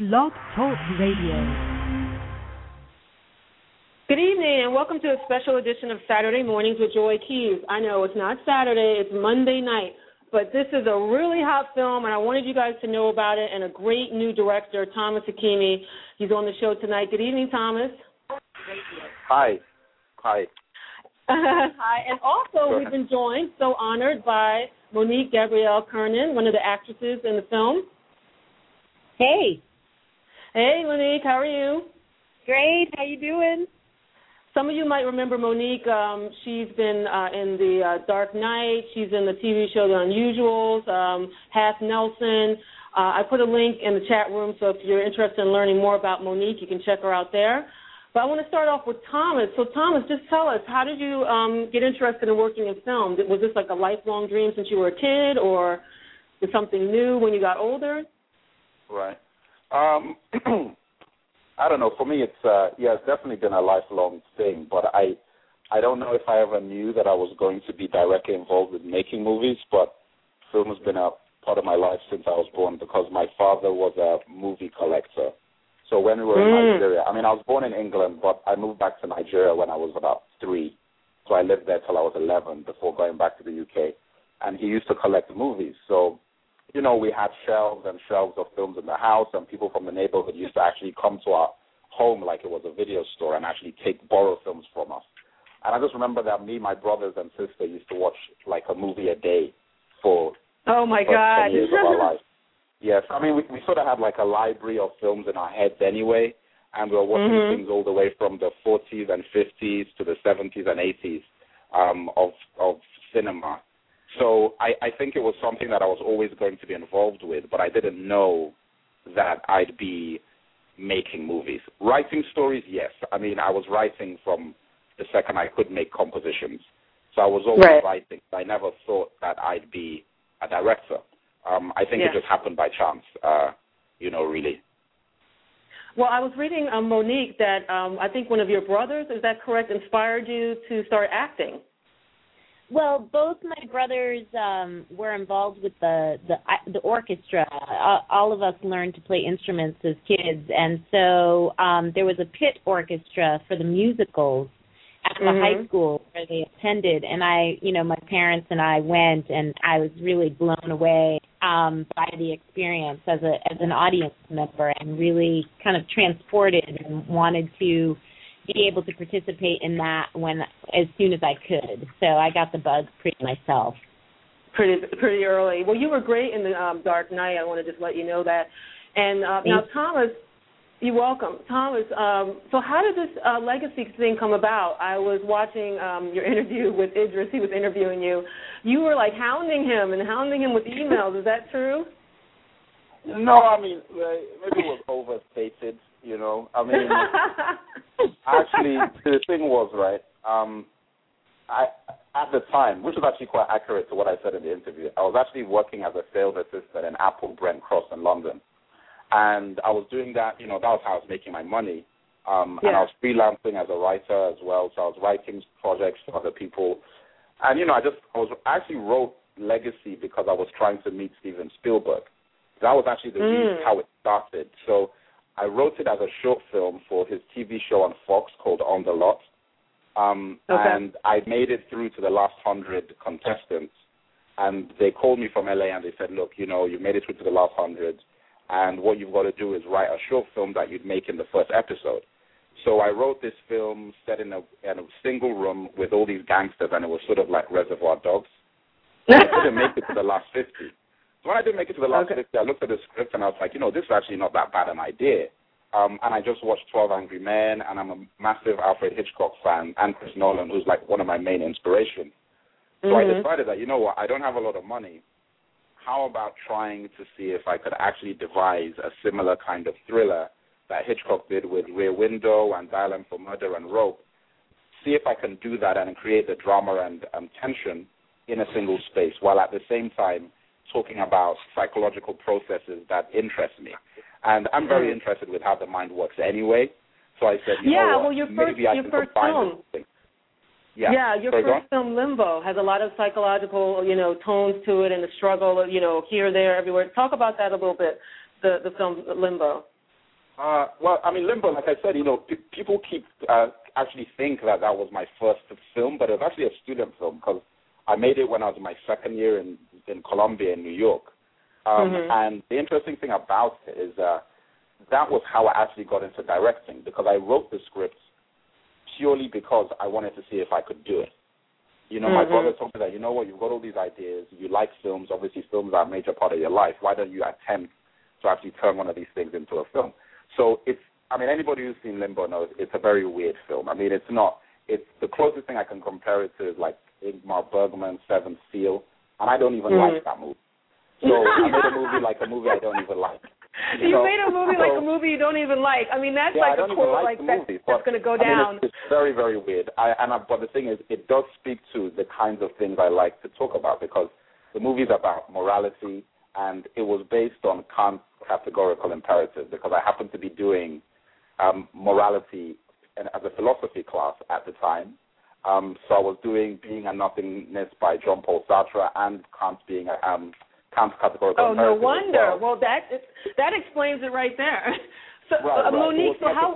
Blog Talk Radio. Good evening, and welcome to a special edition of Saturday Mornings with Joy Keys. I know it's not Saturday, it's Monday night, but this is a really hot film, and I wanted you guys to know about it, and a great new director, Thomas Hakimi. He's on the show tonight. Good evening, Thomas. Hi. Hi, and also we've been joined, so honored, by Monique Gabrielle Kernan, one of the actresses in the film. Hey. Hey, Monique, how are you? Great, how you doing? Some of you might remember Monique. She's been in the Dark Knight. She's in the TV show The Unusuals, Half Nelson. I put a link in the chat room, so if you're interested in learning more about Monique, you can check her out there. But I want to start off with Thomas. So, Thomas, just tell us, how did you get interested in working in film? Was this like a lifelong dream since you were a kid, or was something new when you got older? Right. I don't know. For me, it's definitely been a lifelong thing. But I don't know if I ever knew that I was going to be directly involved with making movies. But film has been a part of my life since I was born, because my father was a movie collector. So when we were in Nigeria, I was born in England, but I moved back to Nigeria when I was about 3. So I lived there till I was 11 before going back to the UK. And he used to collect movies. So, we had shelves and shelves of films in the house, and people from the neighborhood used to actually come to our home like it was a video store and actually borrow films from us. And I just remember that me, my brothers and sister used to watch like a movie a day for oh my God 10 years of our life. Yes, we sort of had like a library of films in our heads anyway, and we were watching things all the way from the 40s and 50s to the 70s and 80s of cinema. So I think it was something that I was always going to be involved with, but I didn't know that I'd be making movies. Writing stories, yes. I was writing from the second I could make compositions. So I was always writing. I never thought that I'd be a director. I think it just happened by chance, really. Well, I was reading, Monique, that I think one of your brothers, is that correct, inspired you to start acting? Well, both my brothers were involved with the orchestra. All of us learned to play instruments as kids, and so there was a pit orchestra for the musicals at the high school where they attended, and my parents and I went, and I was really blown away by the experience as an audience member, and really kind of transported and wanted to be able to participate in that as soon as I could. So I got the bug myself. Pretty early. Well, you were great in the Dark Knight. I want to just let you know that. And now, Thomas, you're welcome. Thomas, so how did this legacy thing come about? I was watching your interview with Idris. He was interviewing you. You were like hounding him with emails. Is that true? No, maybe it was overstated. Actually, the thing was, right, I at the time, which was actually quite accurate to what I said in the interview, I was actually working as a sales assistant in Apple Brent Cross in London. And I was doing that, that was how I was making my money. And I was freelancing as a writer as well, so I was writing projects for other people. And, I actually wrote Legacy because I was trying to meet Steven Spielberg. That was actually the reason how it started. So I wrote it as a short film for his TV show on Fox called On the Lot. And I made it through to the last 100 contestants. And they called me from LA and they said, look, you made it through to the last 100. And what you've got to do is write a short film that you'd make in the first episode. So I wrote this film set in a single room with all these gangsters, and it was sort of like Reservoir Dogs. I didn't make it to the last 50. So when I didn't make it to the last 50, I looked at the script and I was like, this is actually not that bad an idea. And I just watched 12 Angry Men, and I'm a massive Alfred Hitchcock fan, and Chris Nolan, who's like one of my main inspirations. So I decided that, I don't have a lot of money. How about trying to see if I could actually devise a similar kind of thriller that Hitchcock did with Rear Window and Dial M for Murder and Rope? See if I can do that and create the drama and tension in a single space, while at the same time talking about psychological processes that interest me. And I'm very interested with how the mind works anyway. So I said, maybe I can combine those things. Your first film, Limbo, has a lot of psychological, tones to it, and the struggle, here, there, everywhere. Talk about that a little bit, the film Limbo. Well, I mean, Limbo, like I said, people keep actually think that was my first film, but it was actually a student film because I made it when I was in my second year in Columbia in New York. And the interesting thing about it is that was how I actually got into directing, because I wrote the script purely because I wanted to see if I could do it. My brother told me that, you've got all these ideas, you like films, obviously films are a major part of your life, why don't you attempt to actually turn one of these things into a film? So anybody who's seen Limbo knows it's a very weird film. I mean, it's the closest thing I can compare it to is like Ingmar Bergman's Seventh Seal, and I don't even like that movie. So I made a movie like a movie I don't even like. You made a movie like a movie you don't even like. I mean, that's like a quote like that's going to go down. It's very, very weird. But the thing is, it does speak to the kinds of things I like to talk about, because the movie's about morality, and it was based on Kant's categorical imperative, because I happened to be doing morality as a philosophy class at the time. So I was doing Being and Nothingness by Jean-Paul Sartre and Kant's categorical imperative. Oh, no wonder. Well, that explains it right there. So, right. Monique, so how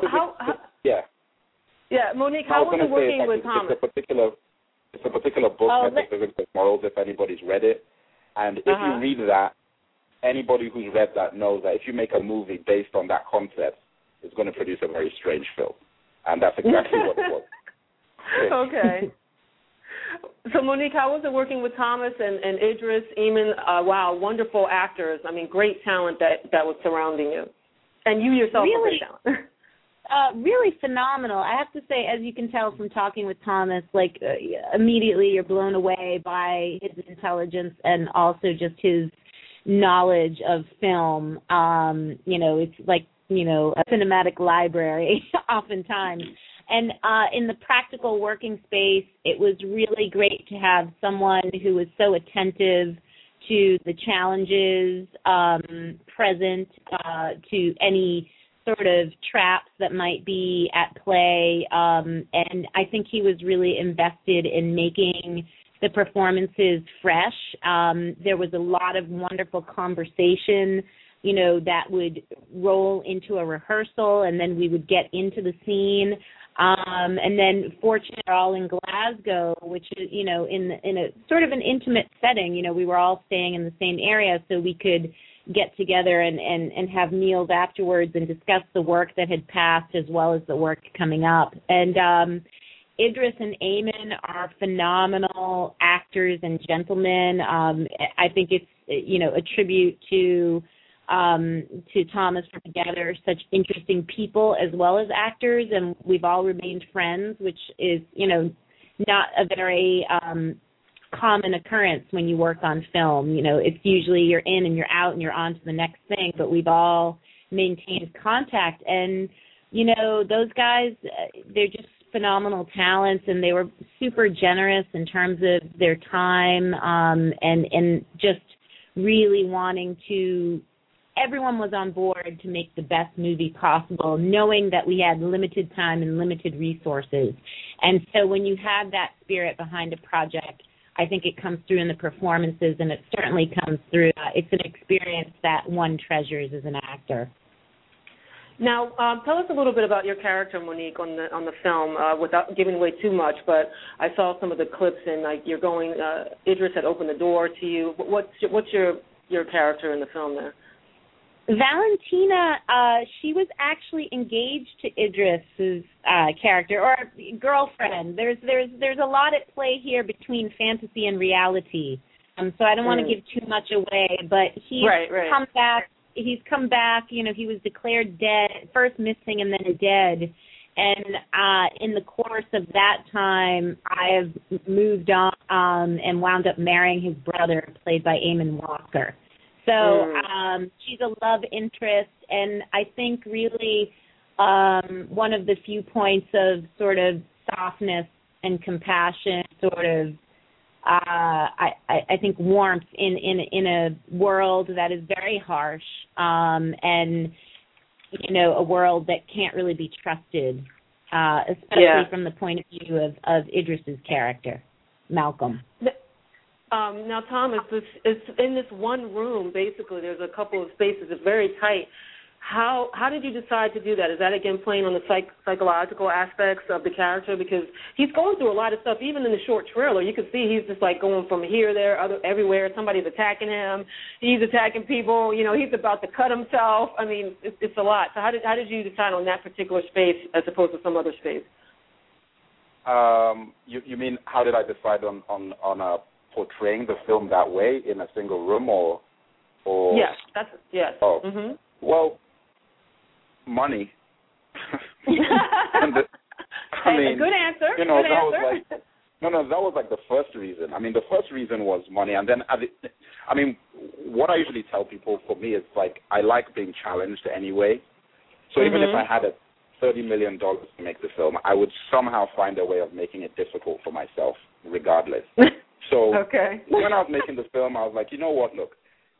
Monique, how was it working with Thomas? It's a particular book, Metaphysics of Morals, if anybody's read it. And if you read that, anybody who's read that knows that if you make a movie based on that concept, it's going to produce a very strange film. And that's exactly what it was. Okay. So, Monique, how was it working with Thomas and Idris, Eamon? Wow, wonderful actors. I mean, great talent that was surrounding you. And you yourself were great talent. Really phenomenal. I have to say, as you can tell from talking with Thomas, immediately you're blown away by his intelligence and also just his knowledge of film. It's like, a cinematic library oftentimes. And in the practical working space, it was really great to have someone who was so attentive to the challenges present, to any sort of traps that might be at play. And I think he was really invested in making the performances fresh. There was a lot of wonderful conversation, that would roll into a rehearsal, and then we would get into the scene. And then fortunate all in Glasgow, which is, in a sort of an intimate setting, we were all staying in the same area, so we could get together and have meals afterwards and discuss the work that had passed as well as the work coming up. And Idris and Eamon are phenomenal actors and gentlemen. I think it's, a tribute to Thomas for together such interesting people as well as actors, and we've all remained friends, which is, not a very common occurrence when you work on film. It's usually you're in and you're out and you're on to the next thing, but we've all maintained contact. And, those guys, they're just phenomenal talents, and they were super generous in terms of their time and just really wanting to. Everyone was on board to make the best movie possible, knowing that we had limited time and limited resources. And so when you have that spirit behind a project, I think it comes through in the performances, and it certainly comes through. It's an experience that one treasures as an actor. Now, tell us a little bit about your character, Monique, on the film, without giving away too much. But I saw some of the clips, and you're going. Idris had opened the door to you. What's your character in the film there? Valentina, she was actually engaged to Idris's character, or girlfriend. There's a lot at play here between fantasy and reality. So I don't want to give too much away, but he's come back. He's come back. He was declared dead, first missing and then dead. And in the course of that time, I have moved on and wound up marrying his brother, played by Eamon Walker. So she's a love interest, and I think really one of the few points of sort of softness and compassion, sort of I think warmth in a world that is very harsh, and a world that can't really be trusted, especially from the point of view of Idris's character, Malcolm. Now, Thomas, it's in this one room, basically. There's a couple of spaces. It's very tight. How did you decide to do that? Is that, again, playing on the psychological aspects of the character? Because he's going through a lot of stuff. Even in the short trailer, you can see he's just, like, going from here, there, everywhere. Somebody's attacking him. He's attacking people. You know, he's about to cut himself. I mean, it's a lot. So how did you decide on that particular space as opposed to some other space? You mean how did I decide on portraying the film that way in a single room or? Yes, yes. Oh, well, money. A good answer. You know, that was like the first reason. I mean, the first reason was money, and then what I usually tell people, for me, is like I like being challenged anyway. So even if I had $30 million to make the film, I would somehow find a way of making it difficult for myself, regardless. So when I was making the film, I was like, you know what? Look,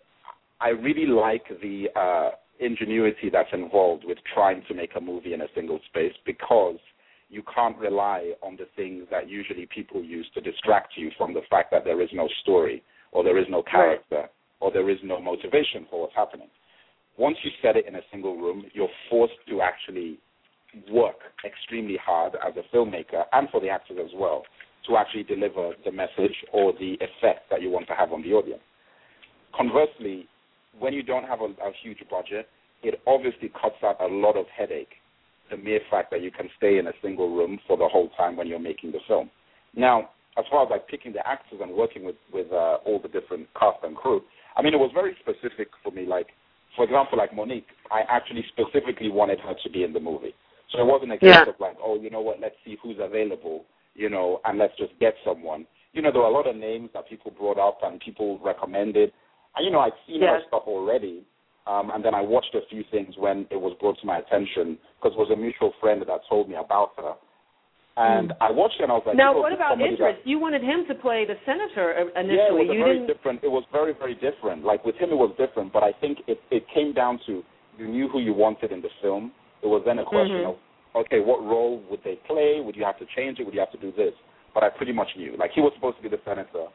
I really like the ingenuity that's involved with trying to make a movie in a single space, because you can't rely on the things that usually people use to distract you from the fact that there is no story, or there is no character, or there is no motivation for what's happening. Once you set it in a single room, you're forced to actually work extremely hard as a filmmaker, and for the actors as well, to actually deliver the message or the effect that you want to have on the audience. Conversely, when you don't have a huge budget, it obviously cuts out a lot of headache, the mere fact that you can stay in a single room for the whole time when you're making the film. Now, as far as like picking the actors and working with all the different cast and crew, I mean, it was very specific for me. Like, for example, like Monique, I actually specifically wanted her to be in the movie. So it wasn't a case of like, oh, you know what, let's see who's available, you know, and let's just get someone. You know, there were a lot of names that people brought up and people recommended. And, you know, I'd seen her stuff already, and then I watched a few things when it was brought to my attention, because it was a mutual friend that told me about her. And I watched it and I was like, now, what about Idris? You wanted him to play the senator initially. Yeah, it was very, very different. Like, with him it was different, but I think it came down to you knew who you wanted in the film. It was then a question of, okay, what role would they play? Would you have to change it? Would you have to do this? But I pretty much knew. Like, he was supposed to be the senator,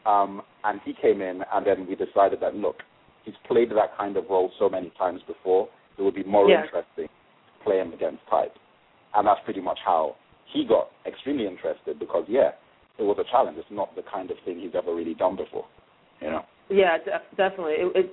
and he came in, and then we decided that, look, he's played that kind of role so many times before, it would be more interesting to play him against type. And that's pretty much how he got extremely interested, because, it was a challenge. It's not the kind of thing he's ever really done before, you know? Yeah, definitely.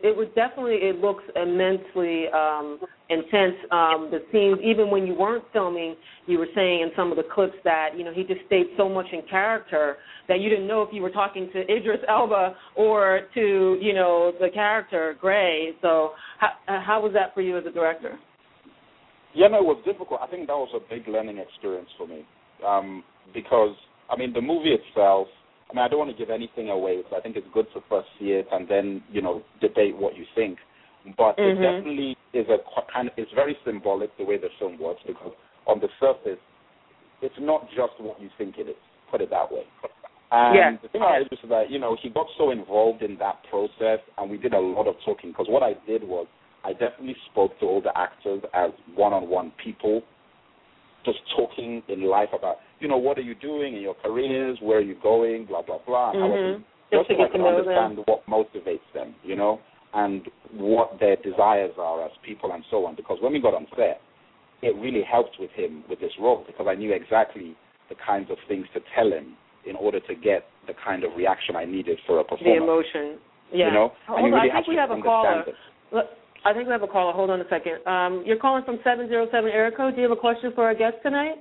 It looks immensely intense. The scenes, even when you weren't filming, you were saying in some of the clips that, you know, he just stayed so much in character that you didn't know if you were talking to Idris Elba or to, you know, the character, Gray. So how was that for you as a director? Yeah, no, it was difficult. I think that was a big learning experience for me, because, I mean, the movie itself, I mean, I don't want to give anything away, because I think it's good to first see it and then, you know, debate what you think. But it definitely is it's very symbolic the way the film works, because on the surface, it's not just what you think it is, put it that way. And the thing is just that, you know, he got so involved in that process, and we did a lot of talking, because what I did was I definitely spoke to all the actors as one-on-one people, just talking in life about, you know, what are you doing in your careers, where are you going, blah, blah, blah. Just to understand what motivates them, you know, and what their desires are as people and so on. Because when we got on set, it really helped with him with this role, because I knew exactly the kinds of things to tell him in order to get the kind of reaction I needed for a performance. The emotion. Yeah. You know? Hold on, I think we have a caller. I think we have a caller. Hold on a second. You're calling from 707 area code. Do you have a question for our guest tonight?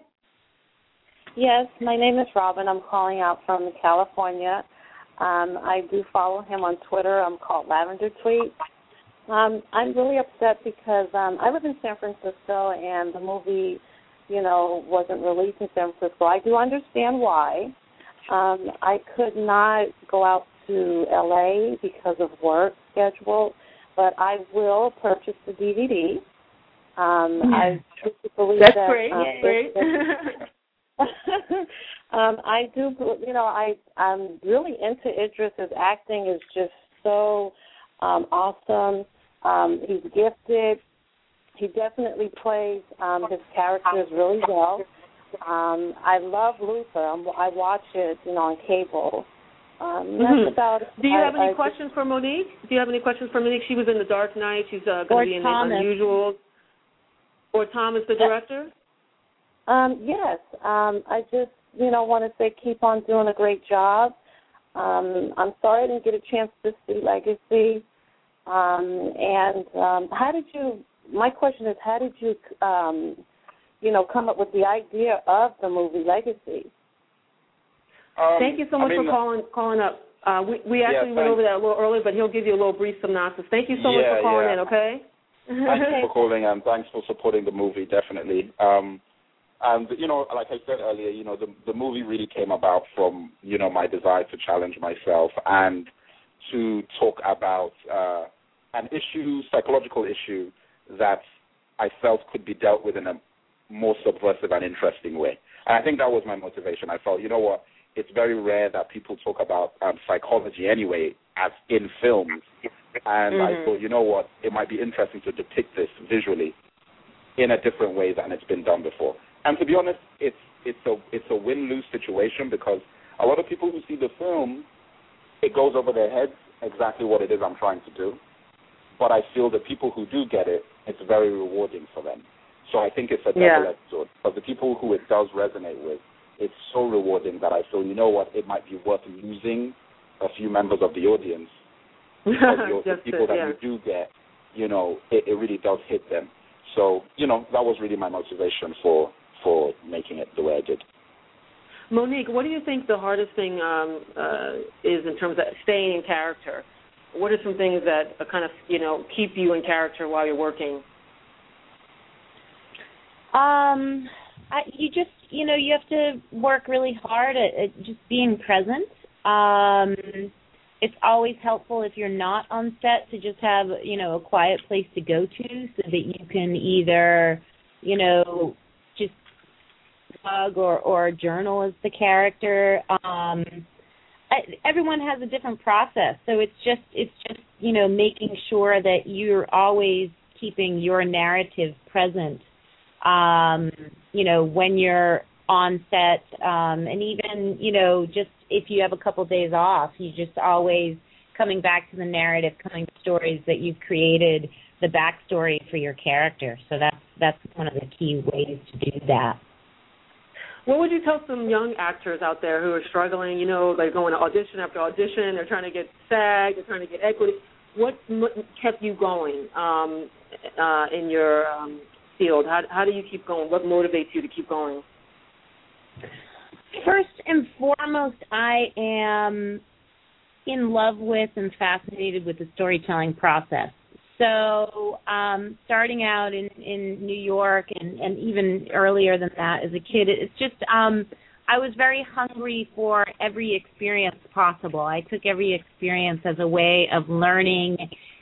Yes, my name is Robin. I'm calling out from California. I do follow him on Twitter. I'm called Lavender Tweet. I'm really upset because I live in San Francisco, and the movie, you know, wasn't released in San Francisco. I do understand why. I could not go out to L.A. because of work schedule, but I will purchase the DVD. I believe that's that, great. Great. I do, you know, I'm really into Idris's acting. Is just so awesome. He's gifted. He definitely plays his characters really well. I love Luther. I watch it, you know, on cable. That's about it. Do you have any questions for Monique? Do you have any questions for Monique? She was in The Dark Knight. She's going to be in The Unusual. Or Thomas, the director? Yes. I just, want to say keep on doing a great job. I'm sorry I didn't get a chance to see Legacy. My question is, how did you, come up with the idea of the movie Legacy? Thank you so much for calling up. We actually went over that a little earlier, but he'll give you a little brief synopsis. Thank you so much for calling in, okay? Thanks for calling, and thanks for supporting the movie, definitely. And, like I said earlier, the movie really came about from, my desire to challenge myself and to talk about an psychological issue that I felt could be dealt with in a more subversive and interesting way. And I think that was my motivation. I felt, it's very rare that people talk about psychology anyway as in films. And I thought, it might be interesting to depict this visually in a different way than it's been done before. And to be honest, it's a win-lose situation because a lot of people who see the film, it goes over their heads exactly what it is I'm trying to do. But I feel the people who do get it, it's very rewarding for them. So I think it's a double-edged sword. But the people who it does resonate with, it's so rewarding that I feel, it might be worth losing a few members of the audience because the people that you do get, it really does hit them. So, that was really my motivation for making it the way I did. Monique, what do you think the hardest thing is in terms of staying in character? What are some things that kind of, keep you in character while you're working? You just, you have to work really hard at just being present. It's always helpful if you're not on set to just have, a quiet place to go to so that you can either, just plug or journal as the character. Everyone has a different process, so it's just making sure that you're always keeping your narrative present. When you're on set, and even just if you have a couple days off, you just always coming back to the narrative, coming to stories that you've created, the backstory for your character. So that's one of the key ways to do that. What would you tell some young actors out there who are struggling, they're going to audition after audition, they're trying to get SAG, they're trying to get equity. What kept you going in your field? How do you keep going? What motivates you to keep going? First and foremost, I am in love with and fascinated with the storytelling process. So starting out in New York and even earlier than that as a kid, it's just I was very hungry for every experience possible. I took every experience as a way of learning,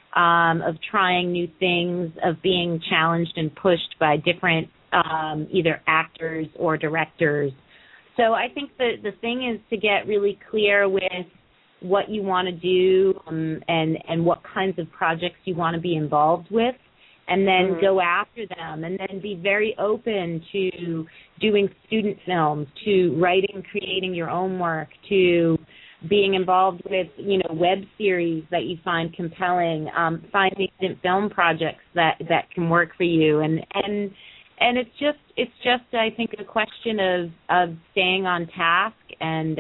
of trying new things, of being challenged and pushed by different either actors or directors. So I think the thing is to get really clear with what you want to do and what kinds of projects you want to be involved with, and then go after them, and then be very open to doing student films, to writing, creating your own work, to being involved with, web series that you find compelling, finding film projects that can work for you, and it's just I think a question of staying on task and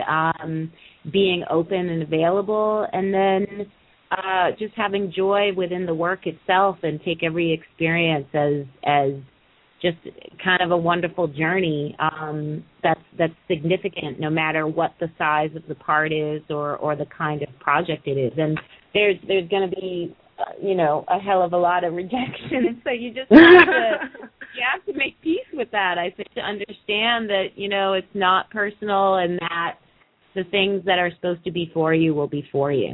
being open and available, and then just having joy within the work itself, and take every experience as just kind of a wonderful journey that's significant, no matter what the size of the part is or the kind of project it is. And there's going to be a hell of a lot of rejection, so you just have to make peace with that. I think to understand that it's not personal, and that the things that are supposed to be for you will be for you.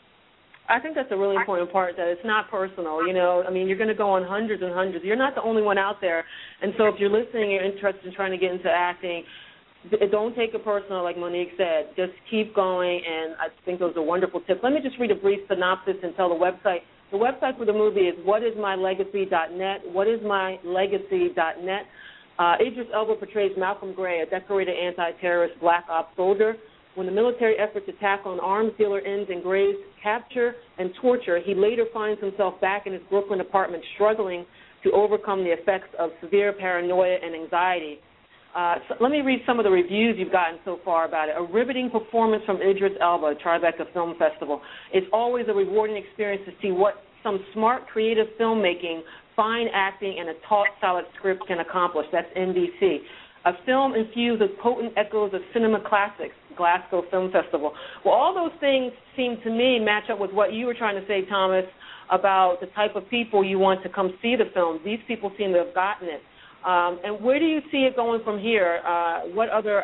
I think that's a really important part, that it's not personal. You're going to go on hundreds and hundreds. You're not the only one out there. And so if you're listening, you're interested in trying to get into acting, don't take it personal, like Monique said. Just keep going, and I think those are wonderful tips. Let me just read a brief synopsis and tell the website. The website for the movie is whatismylegacy.net, whatismylegacy.net. Idris Elba portrays Malcolm Gray, a decorated anti-terrorist black ops soldier. When the military effort to tackle an arms dealer ends in Gray's capture and torture, he later finds himself back in his Brooklyn apartment struggling to overcome the effects of severe paranoia and anxiety. So let me read some of the reviews you've gotten so far about it. A riveting performance from Idris Elba, Tribeca Film Festival. It's always a rewarding experience to see what some smart, creative filmmaking, fine acting, and a taut, solid script can accomplish. That's NBC. A film infused with potent echoes of cinema classics, Glasgow Film Festival. Well, all those things seem to me match up with what you were trying to say, Thomas, about the type of people you want to come see the film. These people seem to have gotten it. And where do you see it going from here? What other,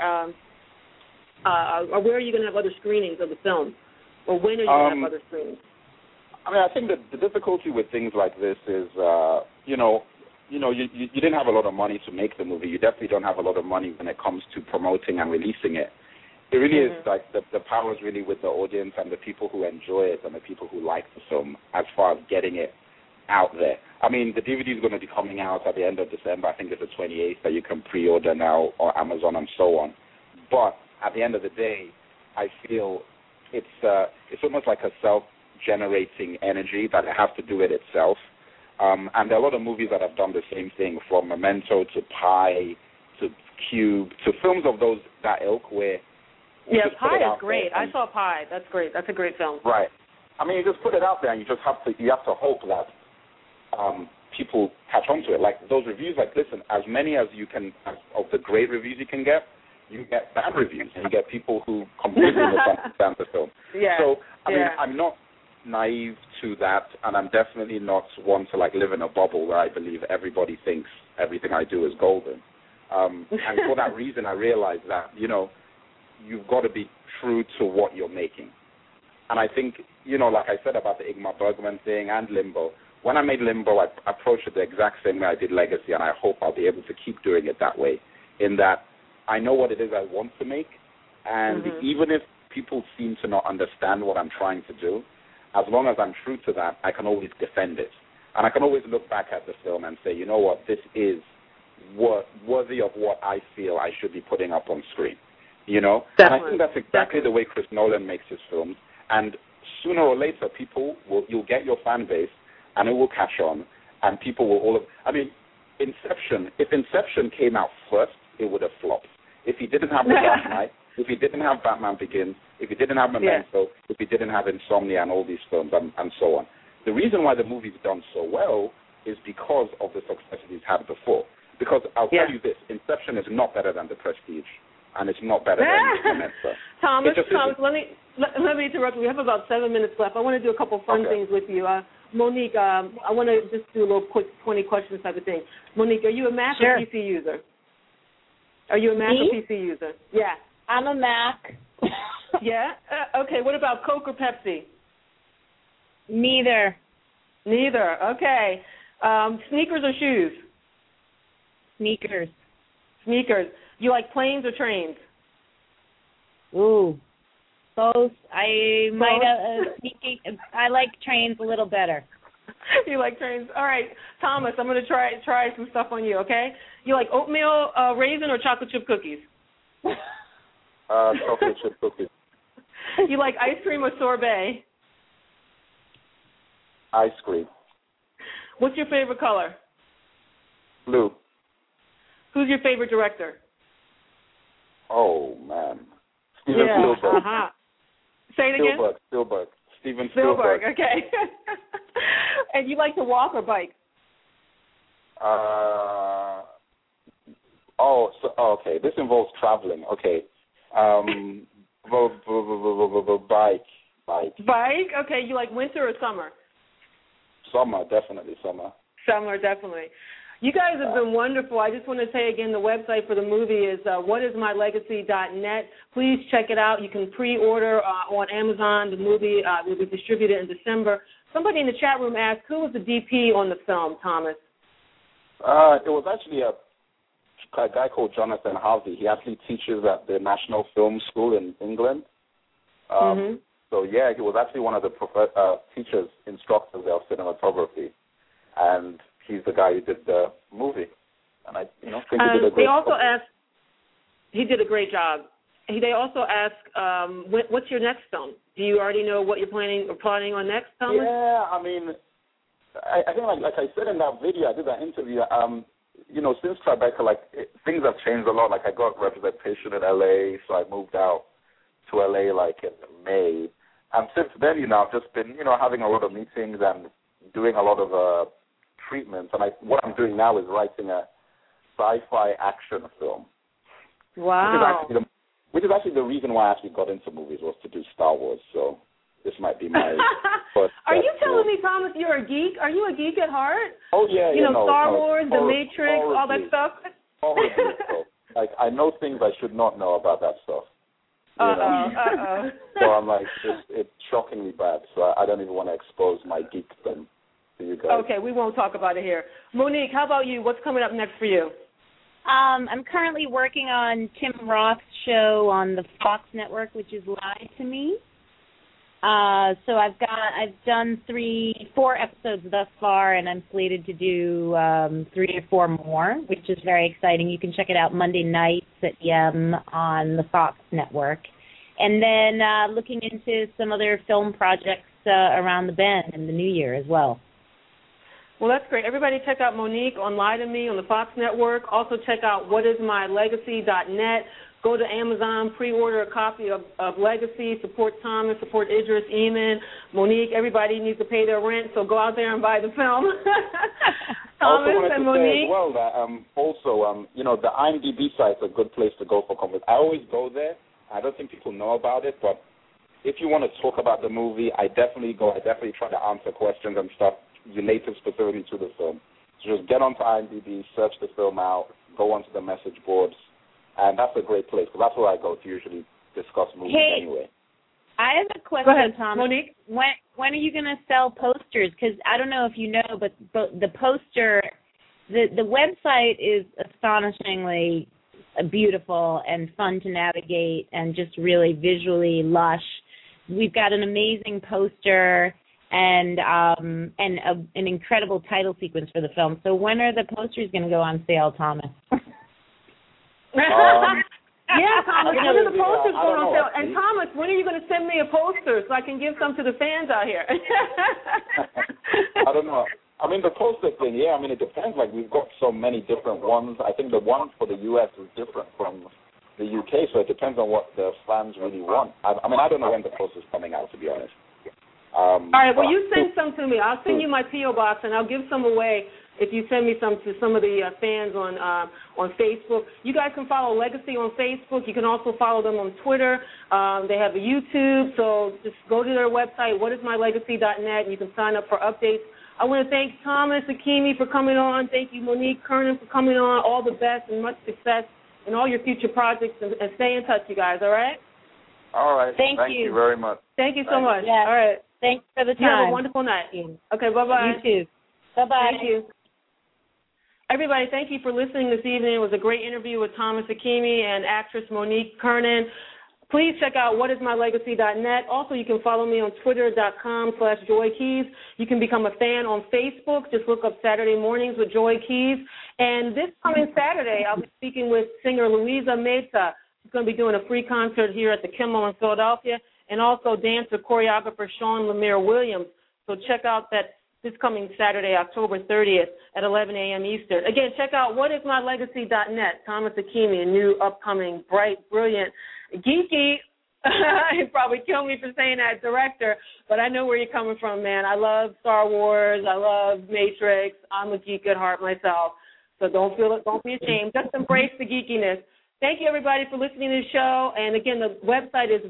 or where are you going to have other screenings of the film? Or when are you going to have other screenings? I mean, I think that the difficulty with things like this is, you didn't have a lot of money to make the movie. You definitely don't have a lot of money when it comes to promoting and releasing it. It really is like the power is really with the audience and the people who enjoy it and the people who like the film as far as getting it out there. I mean, the DVD is going to be coming out at the end of December. I think it's the 28th that you can pre-order now on Amazon and so on. But at the end of the day, I feel it's almost like a self-generating energy that it has to do it itself. And there are a lot of movies that have done the same thing, from Memento to Pi to Cube to films of that ilk where Pi is great. I saw Pi. That's great. That's a great film. Right. I mean, you just put it out there, and you have to hope that people catch on to it. Like those reviews, like listen, as many as you can of the great reviews you get bad reviews, and you get people who completely misunderstand the film. Yeah. So I mean, I'm not naive to that, and I'm definitely not one to like live in a bubble where I believe everybody thinks everything I do is golden. And for that reason, I realized that you've got to be true to what you're making. And I think, like I said about the Ingmar Bergman thing and Limbo, when I made Limbo, I approached it the exact same way I did Legacy, and I hope I'll be able to keep doing it that way, in that I know what it is I want to make, and even if people seem to not understand what I'm trying to do, as long as I'm true to that, I can always defend it. And I can always look back at the film and say, you know what, this is worthy of what I feel I should be putting up on screen. And I think that's exactly the way Chris Nolan makes his films. And sooner or later, you'll get your fan base, and it will catch on, and people will Inception, if Inception came out first, it would have flopped. If he didn't have The Dark Knight, if he didn't have Batman Begins, if he didn't have Memento, if he didn't have Insomnia and all these films and so on. The reason why the movie's done so well is because of the success he's had before. Because I'll tell you this, Inception is not better than The Prestige, and it's not better than Memento. Thomas, let me interrupt you. We have about 7 minutes left. I want to do a couple fun things with you. Monique, I want to just do a little quick 20 questions type of thing. Monique, are you a Mac or PC user? Are you a Mac or PC user? Yeah. I'm a Mac. Yeah? Okay, what about Coke or Pepsi? Neither. Okay. Sneakers or shoes? Sneakers. You like planes or trains? Ooh. Both. I like trains a little better. You like trains? All right, Thomas, I'm going to try some stuff on you, okay? You like oatmeal raisin or chocolate chip cookies? Chocolate chip cookies. You like ice cream or sorbet? Ice cream. What's your favorite color? Blue. Who's your favorite director? Oh, man. Steven Spielberg. Say it again? Steven Spielberg. Okay. And you like to walk or bike? Okay. This involves traveling. Okay. Bike. Bike? Okay. You like winter or summer? Summer, definitely summer. Summer, definitely. You guys have been wonderful. I just want to say again, the website for the movie is whatismylegacy.net. Please check it out. You can pre-order on Amazon. The movie will be distributed in December. Somebody in the chat room asked, who was the DP on the film, Thomas? It was actually a guy called Jonathan Harvey. He actually teaches at the National Film School in England. So, yeah, he was actually one of the teachers, instructors of cinematography. And he's the guy who did the movie. And I think he did a great job. He did a great job. They also asked, what's your next film? Do you already know what you're planning on next, Thomas? Yeah, I mean, I think, like I said in that video, I did that interview, since Tribeca, things have changed a lot. Like, I got representation in L.A., so I moved out to L.A., in May. And since then, I've just been, having a lot of meetings and doing a lot of treatments. And what I'm doing now is writing a sci-fi action film. Wow. Which is actually the reason why I actually got into movies, was to do Star Wars. So this might be my first. Are you telling me, Thomas, you're a geek? Are you a geek at heart? Oh, yeah. Star Wars, The Matrix, all that stuff? I know things I should not know about that stuff. Uh-oh. So I'm it's shockingly bad. So I don't even want to expose my geekdom to you guys. Okay, we won't talk about it here. Monique, how about you? What's coming up next for you? I'm currently working on Tim Roth's show on the Fox network, which is Lie to Me. So I've done 4 episodes thus far, and I'm slated to do 3 or 4 more, which is very exciting. You can check it out Monday nights at PM on the Fox network. And then looking into some other film projects around the bend in the new year as well. Well, that's great. Everybody check out Monique on Lie to Me on the Fox network. Also check out whatismylegacy.net. Go to Amazon, pre-order a copy of Legacy, support Thomas, support Idris, Eamon, Monique. Everybody needs to pay their rent, so go out there and buy the film. Thomas and Monique. Say as well that, the IMDb site's a good place to go for conversations. I always go there. I don't think people know about it, but if you want to talk about the movie, I definitely go. I definitely try to answer questions and stuff related specifically to the film. So just get onto IMDb, search the film out, go onto the message boards. And that's a great place, because that's where I go to usually discuss movies anyway. I have a question, go ahead, Tom. Monique. When are you going to sell posters? Because I don't know if you know, but the poster, the website is astonishingly beautiful and fun to navigate and just really visually lush. We've got an amazing poster and an incredible title sequence for the film. So when are the posters going to go on sale, Thomas? Yeah, Thomas, when are the posters going on sale? And Thomas, when are you going to send me a poster so I can give some to the fans out here? I don't know. I mean, the poster thing, it depends. We've got so many different ones. I think the one for the U.S. is different from the U.K., so it depends on what the fans really want. I don't know when the poster's coming out, to be honest. All right, well, you send some to me. I'll send you my P.O. box, and I'll give some away if you send me some to some of the fans on Facebook. You guys can follow Legacy on Facebook. You can also follow them on Twitter. They have a YouTube, so just go to their website, whatismylegacy.net, and you can sign up for updates. I want to thank Thomas Hakimi for coming on. Thank you, Monique Kernan, for coming on. All the best and much success in all your future projects, and stay in touch, you guys, all right? All right. Thank you very much. Thank you so much. Yes. All right. Thanks for the time. You have a wonderful night. Okay, bye-bye. You too. Bye-bye. Thank you. Everybody, thank you for listening this evening. It was a great interview with Thomas Hakimi and actress Monique Kernan. Please check out whatismylegacy.net. Also, you can follow me on twitter.com/JoyKeys. You can become a fan on Facebook. Just look up Saturday Mornings with Joy Keys. And this coming Saturday, I'll be speaking with singer Luisa Meza. She's going to be doing a free concert here at the Kimmel in Philadelphia, and also dancer choreographer Sean Lemire Williams. So check out that this coming Saturday, October 30th at 11 a.m. Eastern. Again, check out whatismylegacy.net. Thomas Hakimi, a new upcoming, bright, brilliant, geeky, he'd probably kill me for saying that, director, but I know where you're coming from, man. I love Star Wars. I love Matrix. I'm a geek at heart myself. So don't be ashamed. Just embrace the geekiness. Thank you, everybody, for listening to the show. And, again, the website is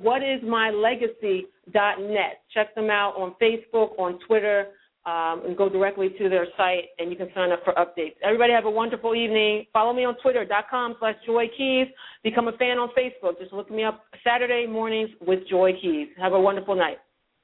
whatismylegacy.net. Check them out on Facebook, on Twitter, and go directly to their site, and you can sign up for updates. Everybody have a wonderful evening. Follow me on twitter.com/JoyKeys. Become a fan on Facebook. Just look me up Saturday Mornings with Joy Keys. Have a wonderful night.